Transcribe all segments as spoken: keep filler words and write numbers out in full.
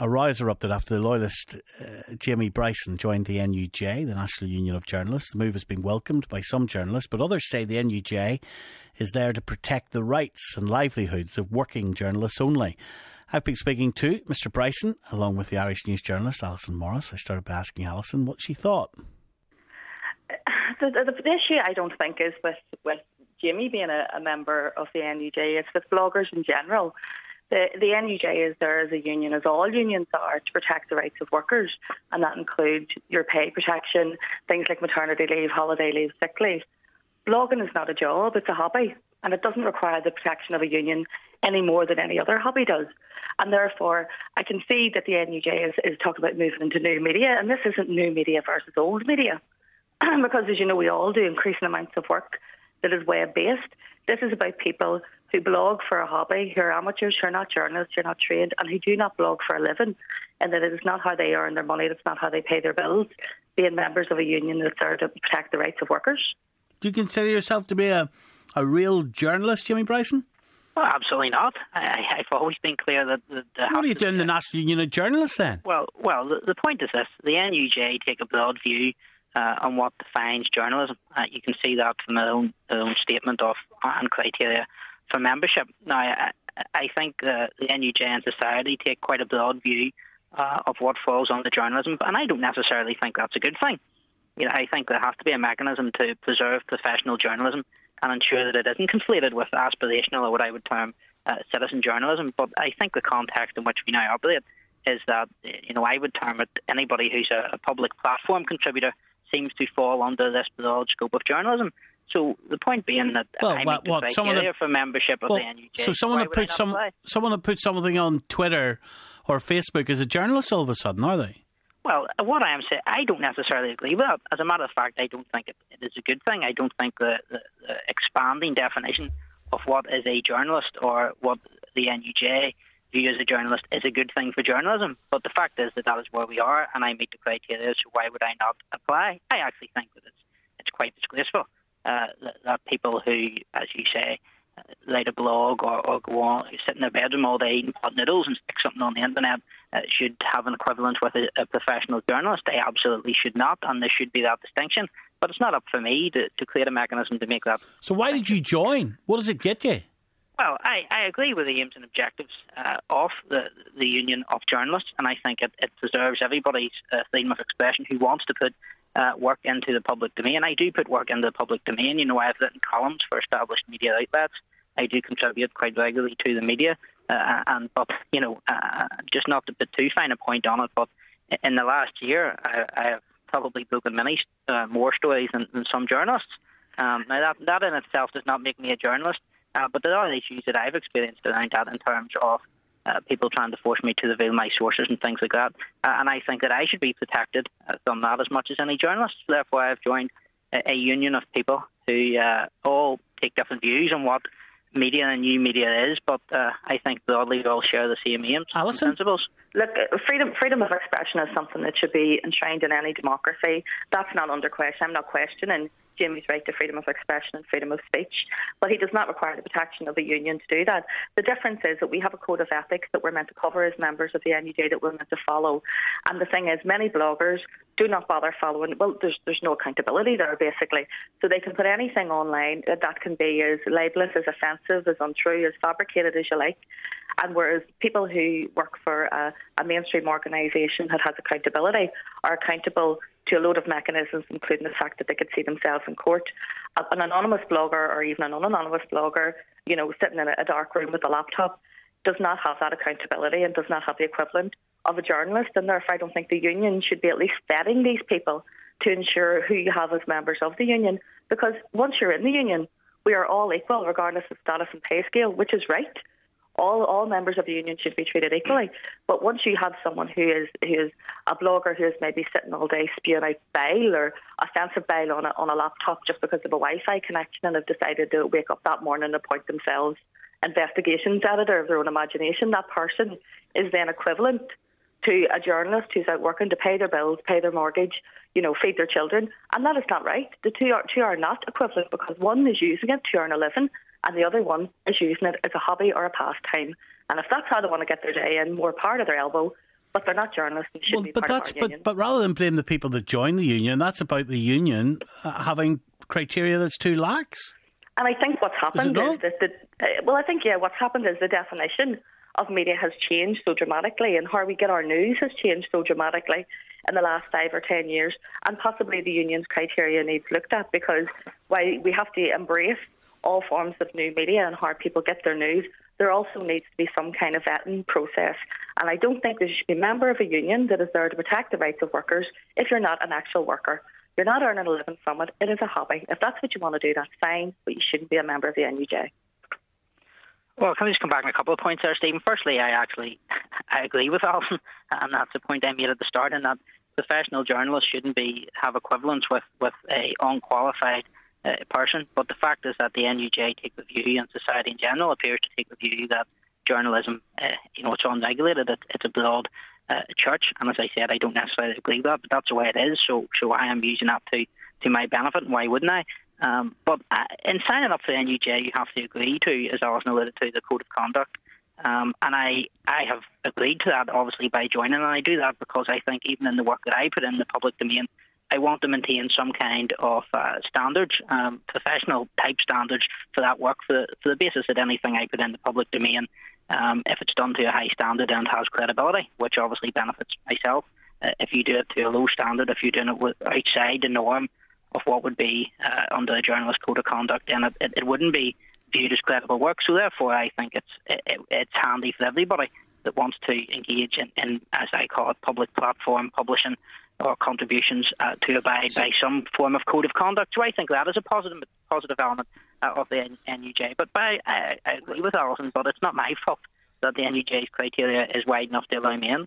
a row erupted after the loyalist uh, Jamie Bryson joined the N U J, the National Union of Journalists. The move has been welcomed by some journalists, but others say the N U J is there to protect the rights and livelihoods of working journalists only. I've been speaking to Mr Bryson, along with the Irish News journalist Alison Morris. I started by asking Alison what she thought. The, the, the issue, I don't think, is with, with Jamie being a, a member of the N U J. It's with bloggers in general. The, the N U J is there as a union, as all unions are, to protect the rights of workers, and that includes your pay protection, things like maternity leave, holiday leave, sick leave. Blogging is not a job, it's a hobby, and it doesn't require the protection of a union any more than any other hobby does. And therefore, I can see that the N U J is, is talking about moving into new media, and this isn't new media versus old media, because as you know, we all do increasing amounts of work that is web-based. This is about people who blog for a hobby, who are amateurs, who are not journalists, who are not trained, and who do not blog for a living, and that it is not how they earn their money, that's not how they pay their bills, being members of a union that's there to protect the rights of workers. Do you consider yourself to be a, a real journalist, Jamie Bryson? Well, absolutely not. I, I've always been clear that... that what are you doing in the National Union of Journalists then? Well, well, the, the point is this. The N U J take a broad view uh, on what defines journalism. Uh, you can see that from their own, their own statement of and criteria for membership. Now, I, I think uh, the N U J and society take quite a broad view uh, of what falls under journalism, and I don't necessarily think that's a good thing. You know, I think there has to be a mechanism to preserve professional journalism and ensure that it isn't conflated with aspirational, or what I would term uh, citizen journalism. But I think the context in which we now operate is that, you know, I would term it anybody who's a, a public platform contributor seems to fall under this broad scope of journalism. So the point being that well, I what, meet the what, criteria that, for membership of well, the N U J. So someone that puts some someone that puts something on Twitter or Facebook is a journalist all of a sudden, are they? Well, what I am saying, I don't necessarily agree with that. As a matter of fact, I don't think it, it is a good thing. I don't think the, the, the expanding definition of what is a journalist or what the N U J view as a journalist is a good thing for journalism. But the fact is that that is where we are, and I meet the criteria, so why would I not apply? I actually think that it's, it's quite disgraceful uh, that, that people who, as you say, write a blog or, or go on, sit in their bedroom all day eating pot noodles and stick something on the internet uh, should have an equivalent with a, a professional journalist. They absolutely should not, and there should be that distinction. But it's not up for me to, to create a mechanism to make that. So why did you join? What does it get you? Well, I, I agree with the aims and objectives uh, of the, the Union of Journalists, and I think it, it preserves everybody's uh, freedom of expression who wants to put uh, work into the public domain. I do put work into the public domain. You know, I've written columns for established media outlets. I do contribute quite regularly to the media, uh, and but you know, uh, just not to put too fine a point on it, but in the last year, I, I have probably broken many uh, more stories than, than some journalists. Um, now that that in itself does not make me a journalist. Uh, but there are issues that I've experienced around that in terms of uh, people trying to force me to reveal my sources and things like that. Uh, and I think that I should be protected uh, from that as much as any journalist. Therefore, I've joined a, a union of people who uh, all take different views on what media and new media is, but uh, I think broadly we all share the same aims and principles. Look, freedom freedom of expression is something that should be enshrined in any democracy. That's not under question. I'm not questioning Jamie's right to freedom of expression and freedom of speech, but he does not require the protection of a union to do that. The difference is that we have a code of ethics that we're meant to cover as members of the N U J that we're meant to follow. And the thing is, many bloggers do not bother following. Well, there's there's no accountability there, basically. So they can put anything online that can be as libelous, as offensive, as untrue, as fabricated as you like. And whereas people who work for a, a mainstream organisation that has accountability are accountable to a load of mechanisms, including the fact that they could see themselves in court. An anonymous blogger or even an unanonymous blogger, you know, sitting in a dark room with a laptop does not have that accountability and does not have the equivalent of a journalist. And therefore I don't think the union should be at least vetting these people to ensure who you have as members of the union. Because once you're in the union, we are all equal regardless of status and pay scale, which is right. All all members of the union should be treated equally. But once you have someone who is who is a blogger who is maybe sitting all day spewing out bile or offensive bile on a, on a laptop just because of a Wi-Fi connection and have decided to wake up that morning and appoint themselves investigations editor of their own imagination, that person is then equivalent to a journalist who's out working to pay their bills, pay their mortgage, you know, feed their children. And that is not right. The two are, two are not equivalent because one is using it to earn a living and the other one is using it as a hobby or a pastime. And if that's how they want to get their day in, more part of their elbow, but they're not journalists and should well, be but part that's, of our union. But, but rather than blame the people that join the union, that's about the union uh, having criteria that's too lax. And I think what's happened is, is that, the, uh, well, I think, yeah, what's happened is the definition of media has changed so dramatically, and how we get our news has changed so dramatically in the last five or ten years, and possibly the union's criteria needs looked at, because while we have to embrace all forms of new media and how people get their news, there also needs to be some kind of vetting process. And I don't think there should be a member of a union that is there to protect the rights of workers if you're not an actual worker. You're not earning a living from it. It is a hobby. If that's what you want to do, that's fine, but you shouldn't be a member of the N U J. Well, can we just come back on a couple of points there, Stephen? Firstly, I actually I agree with Alison, and that's the point I made at the start, in that professional journalists shouldn't be have equivalence with, with a unqualified uh, person. But the fact is that the N U J take the view, and society in general appears to take the view, that journalism, uh, you know, it's unregulated, it, it's a broad uh, church. And as I said, I don't necessarily agree with that, but that's the way it is. So, so I am using that to, to my benefit, and why wouldn't I? Um, but uh, in signing up for the N U J, you have to agree to, as Alison alluded to, the code of conduct. Um, and I, I have agreed to that, obviously, by joining. And I do that because I think even in the work that I put in the public domain, I want to maintain some kind of uh, standards, um, professional type standards for that work, for the, for the basis that anything I put in the public domain, um, if it's done to a high standard and has credibility, which obviously benefits myself. Uh, if you do it to a low standard, if you're doing it with, outside the norm of what would be uh, under a journalist code of conduct, then it, it, it wouldn't be viewed as credible work. So therefore, I think it's it, it, it's handy for everybody that wants to engage in, in, as I call it, public platform publishing or contributions uh, to abide by some form of code of conduct. So I think that is a positive positive element uh, of the N U J. But by, I, I agree with Alison, but it's not my fault that the N U J's criteria is wide enough to allow me in.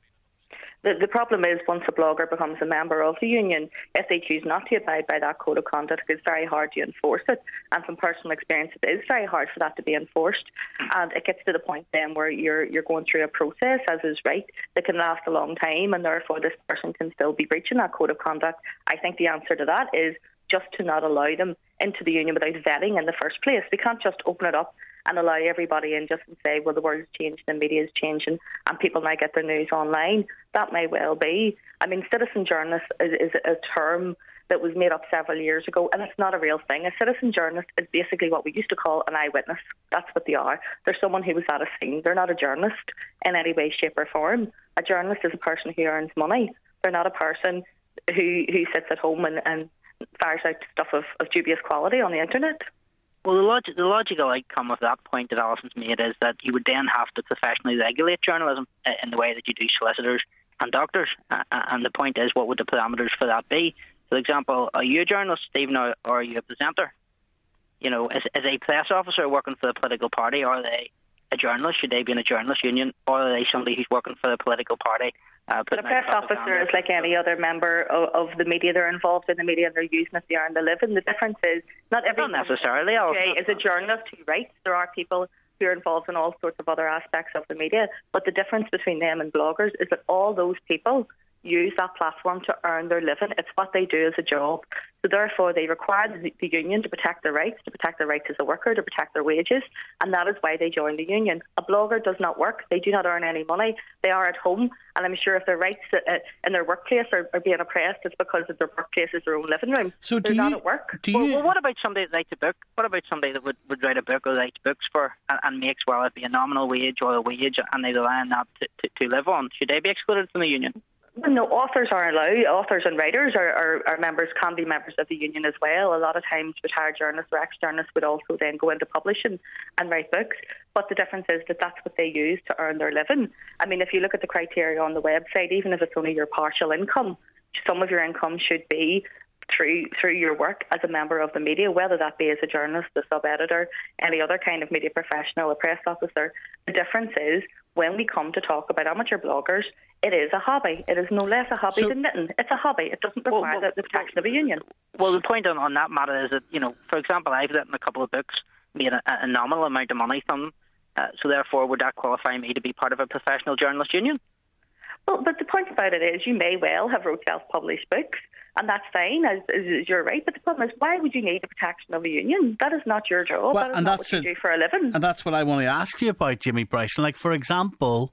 The, the problem is, once a blogger becomes a member of the union, if they choose not to abide by that code of conduct, it's very hard to enforce it. And from personal experience, it is very hard for that to be enforced. And it gets to the point then where you're you're going through a process, as is right, that can last a long time, and therefore this person can still be breaching that code of conduct. I think the answer to that is just to not allow them into the union without vetting in the first place. We can't just open it up and allow everybody in just and say, well, the world's changed, the media is changing, and people now get their news online. That may well be. I mean, citizen journalist is, is a term that was made up several years ago, and it's not a real thing. A citizen journalist is basically what we used to call an eyewitness. That's what they are. They're someone who was at a scene. They're not a journalist in any way, shape or form. A journalist is a person who earns money. They're not a person who, who sits at home and, and fires out stuff of, of dubious quality on the internet. Well, the, log- the logical outcome of that point that Alison's made is that you would then have to professionally regulate journalism uh, in the way that you do solicitors and doctors. Uh, and the point is, what would the parameters for that be? For example, are you a journalist, Stephen, or, or are you a presenter? You know, as, as a press officer working for a political party, are they a journalist? Should they be in a journalist union? Or are they somebody who's working for a political party? Uh, but a press officer is like any other member of, of the media. They're involved in the media and they're using it to earn their living. The difference is not every not necessarily is a journalist who writes. There are people who are involved in all sorts of other aspects of the media. But the difference between them and bloggers is that all those people use that platform to earn their living. It's what they do as a job. So therefore, they require the, the union to protect their rights, to protect their rights as a worker, to protect their wages, and that is why they join the union. A blogger does not work. They do not earn any money. They are at home, and I'm sure if their rights uh, in their workplace are, are being oppressed, it's because of their workplace is their own living room. So They're do not you, at work. Do you, well, well, what about somebody that writes a book? What about somebody that would, would write a book or writes books for and, and makes, well, it be a nominal wage or a wage, and they rely on that to, to, to live on? Should they be excluded from the union? No, authors are allowed. Authors and writers are, are, are members, can be members of the union as well. A lot of times retired journalists or ex-journalists would also then go into publishing and write books. But the difference is that that's what they use to earn their living. I mean, if you look at the criteria on the website, even if it's only your partial income, some of your income should be through through your work as a member of the media, whether that be as a journalist, a sub-editor, any other kind of media professional, a press officer. The difference is when we come to talk about amateur bloggers, it is a hobby. It is no less a hobby so, than knitting. It's a hobby. It doesn't require well, well, the protection of a union. Well, the point on, on that matter is that, you know, for example, I've written a couple of books, made a, a nominal amount of money from them, uh, so therefore would that qualify me to be part of a professional journalist union? Well, but the point about it is you may well have wrote self-published books, and that's fine, as, as you're right. But the problem is, why would you need the protection of a union? That is not your job. Well, that is and not that's what you a, do for a living. And that's what I want to ask you about, Jimmy Bryson. Like, for example,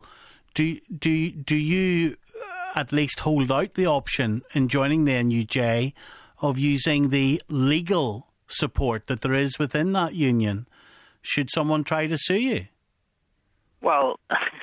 do do do you at least hold out the option in joining the N U J of using the legal support that there is within that union should someone try to sue you? Well,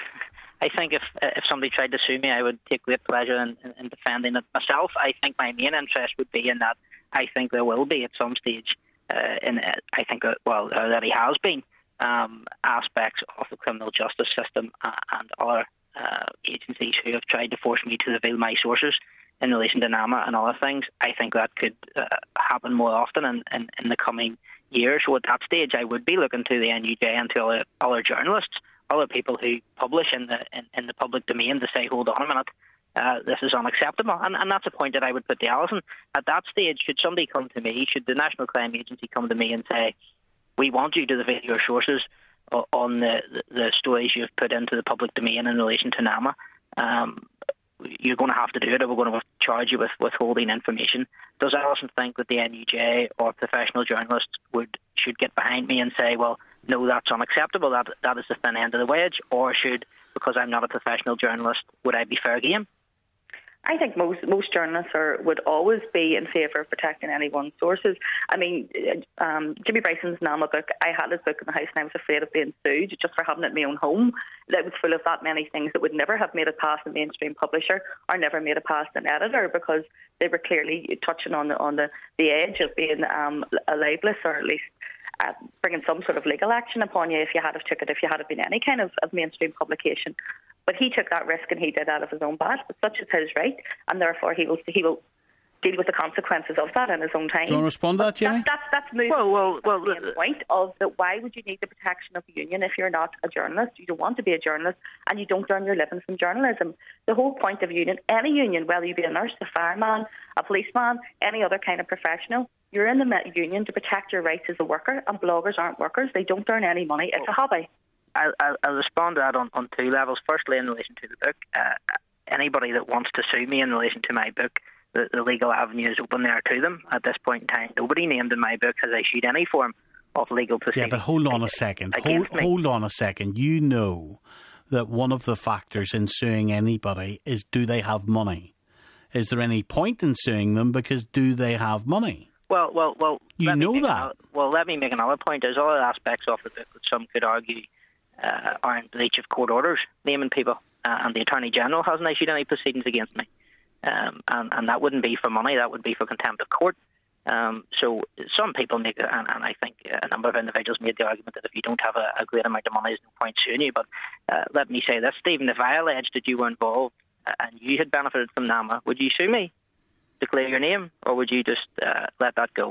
I think if if somebody tried to sue me, I would take great pleasure in, in, in defending it myself. I think my main interest would be in that I think there will be at some stage, uh, in uh, I think, uh, well, there already has been, um, aspects of the criminal justice system uh, and other uh, agencies who have tried to force me to reveal my sources in relation to NAMA and other things. I think that could uh, happen more often in, in, in the coming years. So at that stage, I would be looking to the N U J and to other, other journalists, other people who publish in the in, in the public domain to say, hold on a minute, uh, this is unacceptable. And, and that's a point that I would put to Alison. At that stage, should somebody come to me, should the National Crime Agency come to me and say, we want you to reveal your sources on the, the stories you've put into the public domain in relation to NAMA, um, you're going to have to do it, or we're going to charge you with withholding information. Does Alison think that the N U J or professional journalists would should get behind me and say, well, no, that's unacceptable, that that is the thin end of the wedge, or should, because I'm not a professional journalist, would I be fair game? I think most most journalists are, would always be in favour of protecting anyone's sources. I mean, um, Jimmy Bryson's NAMA book, I had his book in the house and I was afraid of being sued just for having it in my own home. That was full of that many things that would never have made it past a mainstream publisher or never made it past an editor, because they were clearly touching on the, on the, the edge of being um, a libelous, or at least Uh, bringing some sort of legal action upon you if you had have took it, if you had have been any kind of, of mainstream publication. But he took that risk and he did out of his own bat. But such is his right, and therefore he will he will deal with the consequences of that in his own time. Do you want to respond to that, Jimmy? That's that's, that's moving well, well, well, to the point of that. Why would you need the protection of the union if you're not a journalist? You don't want to be a journalist, and you don't earn your living from journalism. The whole point of union, any union, whether you be a nurse, a fireman, a policeman, any other kind of professional, you're in the union to protect your rights as a worker, and bloggers aren't workers. They don't earn any money. It's a hobby. I'll, I'll, I'll respond to that on, on two levels. Firstly, in relation to the book, uh, anybody that wants to sue me in relation to my book, the, the legal avenue is open there to them. At this point in time, nobody named in my book has issued any form of legal proceedings. Yeah, but hold on a second. Hold, hold on a second. You know that one of the factors in suing anybody is, do they have money? Is there any point in suing them because do they have money? Well, well, well. You know that. Another, well, let me make another point. There's other aspects of the book that some could argue uh, are in breach of court orders, naming people, uh, and the Attorney General hasn't issued any proceedings against me. Um, and, and that wouldn't be for money, that would be for contempt of court. Um, so some people make, and, and I think a number of individuals made the argument that if you don't have a, a great amount of money, there's no point suing you. But uh, let me say this, Stephen, if I alleged that you were involved uh, and you had benefited from NAMA, would you sue me to clear your name, or would you just uh, let that go?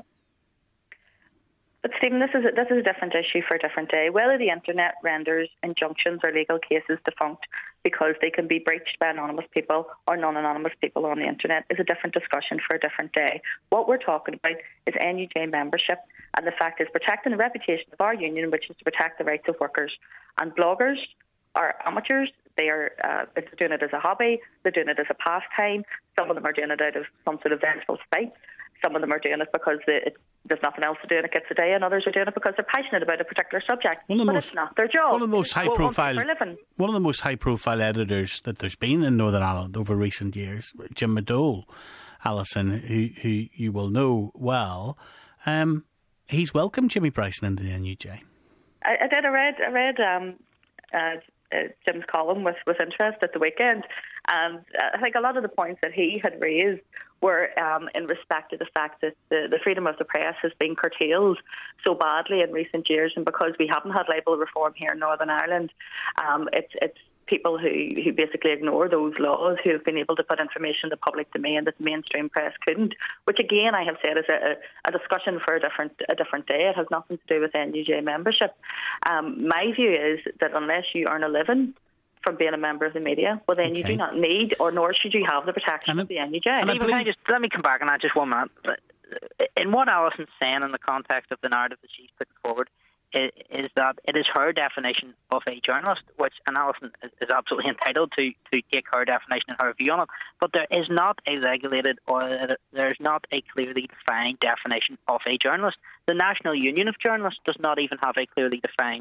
But Stephen, this is a, this is a different issue for a different day. Whether the internet renders injunctions or legal cases defunct because they can be breached by anonymous people or non-anonymous people on the internet is a different discussion for a different day. What we're talking about is N U J membership, and the fact is protecting the reputation of our union, which is to protect the rights of workers. And bloggers are amateurs. They are uh, they're doing it as a hobby. They're doing it as a pastime. Some of them are doing it out of some sort of vengeful spite. Some of them are doing it because they, it, there's nothing else to do and it gets a day, and others are doing it because they're passionate about a particular subject. One of the but most, it's not their job. One of the most high profile, one of the most high profile editors that there's been in Northern Ireland over recent years, Jim McDowell, Alison, who who you will know well. Um, he's welcomed Jimmy Bryson into the N U J. I, I did. I read. I read. Um, uh, Uh, Jim's column with, with interest at the weekend, and uh, I think a lot of the points that he had raised were um, in respect to the fact that the, the freedom of the press has been curtailed so badly in recent years, and because we haven't had libel reform here in Northern Ireland, um, it's it's people who, who basically ignore those laws who have been able to put information in the public domain that the mainstream press couldn't, which again I have said is a, a discussion for a different a different day. It has nothing to do with N U J membership. Um, my view is that unless you earn a living from being a member of the media, well then okay. you do not need, or nor should you have the protection it, of the N U J. And even, can I just, let me come back on that just one minute. In what Alison's saying in the context of the narrative that she's putting forward, is that it is her definition of a journalist, which and Alison is absolutely entitled to, to take her definition and her view on it. But there is not a regulated or there is not a clearly defined definition of a journalist. The National Union of Journalists does not even have a clearly defined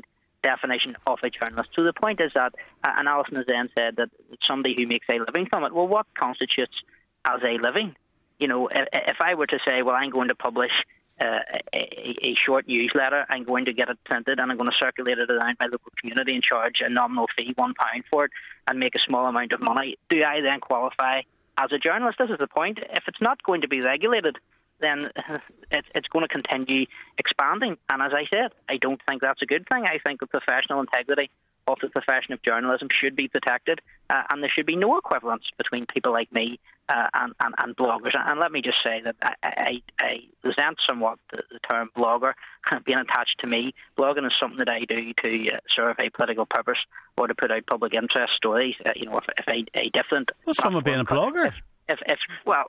definition of a journalist. So the point is that, uh, and Alison has then said that somebody who makes a living from it. Well, what constitutes as a living? You know, if, if I were to say, well, I'm going to publish uh, a, a short newsletter, I'm going to get it printed, and I'm going to circulate it around my local community and charge a nominal fee, one pound for it, and make a small amount of money, do I then qualify as a journalist? This is the point. If it's not going to be regulated, then it's, it's going to continue expanding. And as I said, I don't think that's a good thing. I think the professional integrity of the profession of journalism should be protected, uh, and there should be no equivalence between people like me uh, and, and, and bloggers. And let me just say that I, I, I resent somewhat the, the term blogger being attached to me. Blogging is something that I do to uh, serve a political purpose or to put out public interest stories. Uh, you know, if, if a, a different... What's wrong with being a blogger? If, if, if well,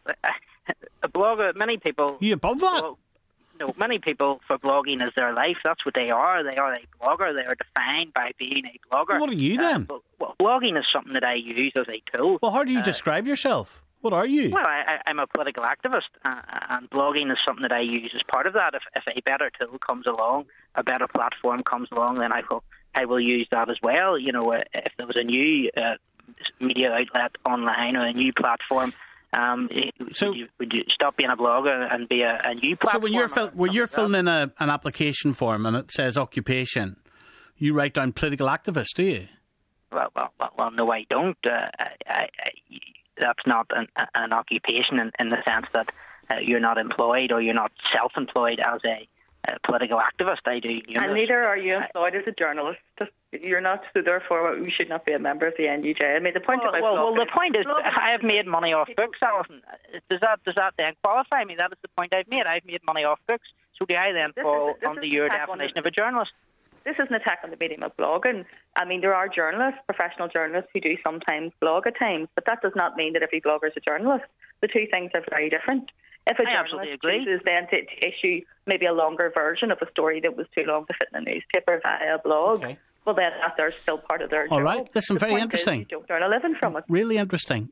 a blogger, many people... You above that? Well, no, many people, for blogging is their life. That's what they are. They are a blogger. They are defined by being a blogger. What are you then? Uh, well, blogging is something that I use as a tool. Well, how do you uh, describe yourself? What are you? Well, I, I'm a political activist, uh, and blogging is something that I use as part of that. If, if a better tool comes along, a better platform comes along, then I will I will use that as well. You know, uh, if there was a new uh, media outlet online or a new platform, Um, so, would you, would you stop being a blogger and be a, a new platform? So when you're, fill, when you're filling in a, an application form and it says occupation, you write down political activist, do you? Well, well, well, well no, I don't. Uh, I, I, that's not an, an occupation in, in the sense that uh, you're not employed or you're not self-employed as a uh, political activist. I do. And neither are you employed as a journalist. You're not, so therefore we should not be a member of the N U J. I mean, the point well, about well, well, the is, point is, I have made money off books, Alison. Does that does that then qualify me? That is the point I've made. I've made money off books. So do I then fall is, under your definition of a journalist? This is an attack on the medium of blogging. I mean, there are journalists, professional journalists, who do sometimes blog at times, but that does not mean that every blogger is a journalist. The two things are very different. If a I journalist chooses then to, to issue maybe a longer version of a story that was too long to fit in a newspaper via a blog, okay. well, then that's still part of their All job. right. Listen, the very point interesting. Is you don't earn a living from it. Really interesting.